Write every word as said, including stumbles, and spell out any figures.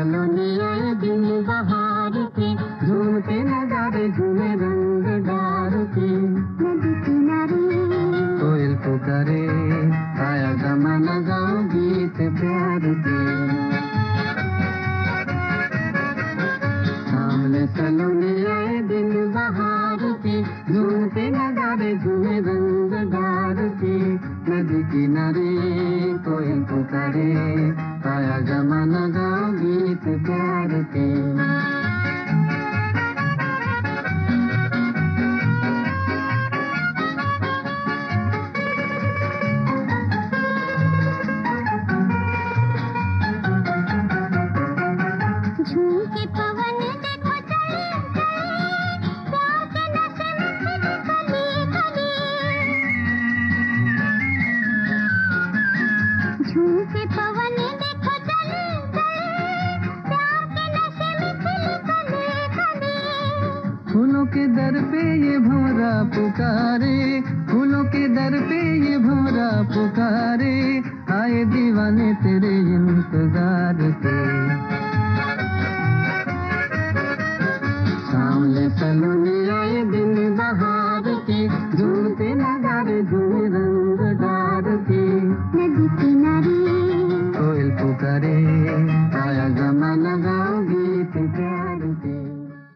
सलोनी आए दिन बहार के, झूमते नजारे झूमे रंगदार के। नदी किनारे कोयल पुकारे, आया जमाना गाओ गीत प्यार के। सामने सलोनी आए दिन बहार के, झूमते नजारे झूमे रंगदार के। नदी किनारे कोयल पुकारे, आया जमाना गाओ गीत प्यार के। झूमके पवन देखो चले चले, प्यार के नशे में खिले खिले खिले। झूमके पवन देखो चले चले, प्यार के नशे में खिले खिले खिले। फूलों के दर पे ये भंवरा पुकारे, फूलों के दर पे ये भंवरा पुकारे। आए दीवाने तेरे इंतजार के। सामने सलोनी आए दिन बहार के, झूमते नजारे झूमे रंगदार के। नदी किनारे